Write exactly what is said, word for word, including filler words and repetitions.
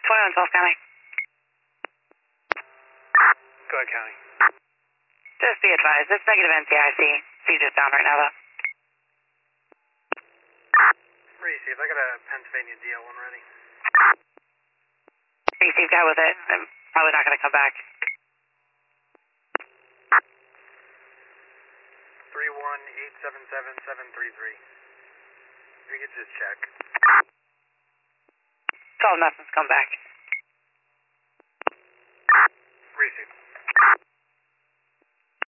twenty-one twelve County. Go ahead, County. Just be advised, it's negative N C I C. Siege is down right now, though. Received. I got a Pennsylvania D L one ready. Received, out with it. I'm probably not going to come back. three one eight seven seven seven three three. We could just check. Tell them nothing's come back. Received.